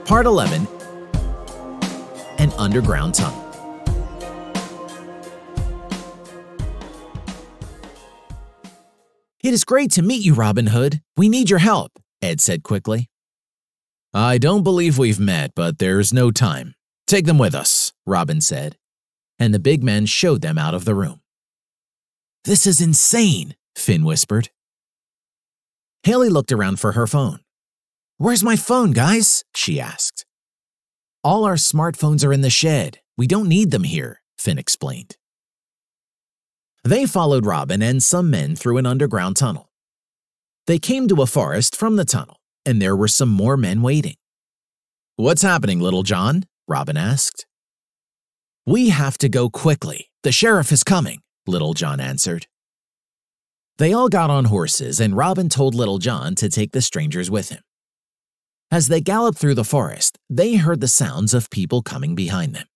Part 11. An Underground Tunnel. "It is great to meet you, Robin Hood. We need your help," Ed said quickly. "I don't believe we've met, but there's no time. Take them with us," Robin said, and the big men showed them out of the room. "This is insane," Finn whispered. Haley looked around for her phone. "Where's my phone, guys?" she asked. "All our smartphones are in the shed. We don't need them here," Finn explained. They followed Robin and some men through an underground tunnel. They came to a forest from the tunnel, and there were some more men waiting. "What's happening, Little John?" Robin asked. "We have to go quickly. The sheriff is coming," Little John answered. They all got on horses, and Robin told Little John to take the strangers with him. As they galloped through the forest, they heard the sounds of people coming behind them.